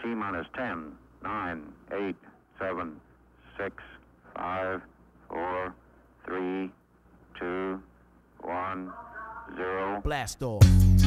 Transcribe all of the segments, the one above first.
T-minus 10, 9, 8, 7, 6, 5, 4, 3, 2, 1, 0. Blast off.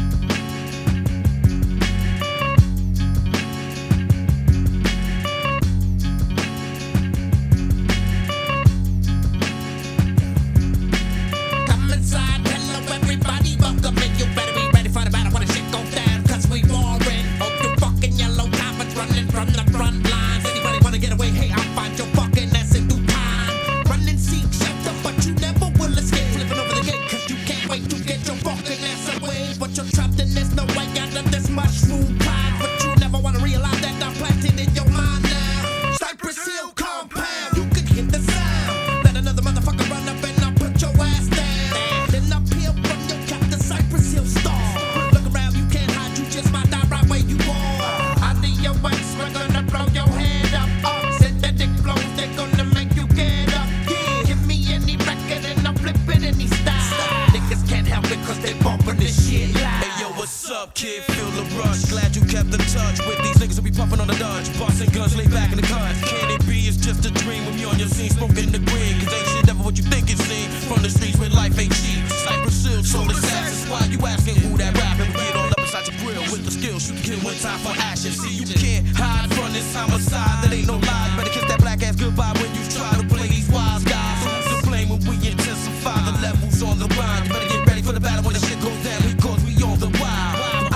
Kid, feel the rush. Glad you kept in touch with these niggas who be puffing on the Dutch. Busting guns, lay back in the cut. Can it be? It's just a dream with me on your scene, smoking the green. Cause ain't shit ever what you think it seems. From the streets where life ain't cheap. Cypress Hill, soul assassins. Why you asking who that rapping? We get all up inside your grill with the skills. You can kill one time for action. See, you can't hide from this homicide. That ain't no lie. You better kiss that black ass goodbye when you try to play these wise guys. Who's to blame when we intensify the levels on the line? You better get ready for the battle when the shit goes down. Because we on the wild.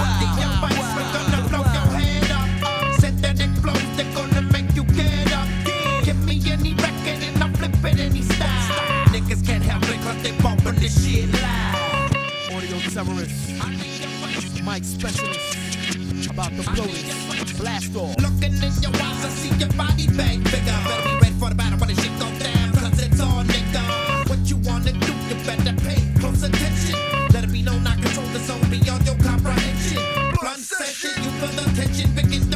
Mike Specialist about the blowers. Blast off. Looking in your eyes, I see your body bang bigger. Better be ready for the battle when the shit go down. Cause it's all nigga. What you wanna do, you better pay close attention. Let it be known I control the zone beyond your comprehension. Blunt session, you feel the tension, begin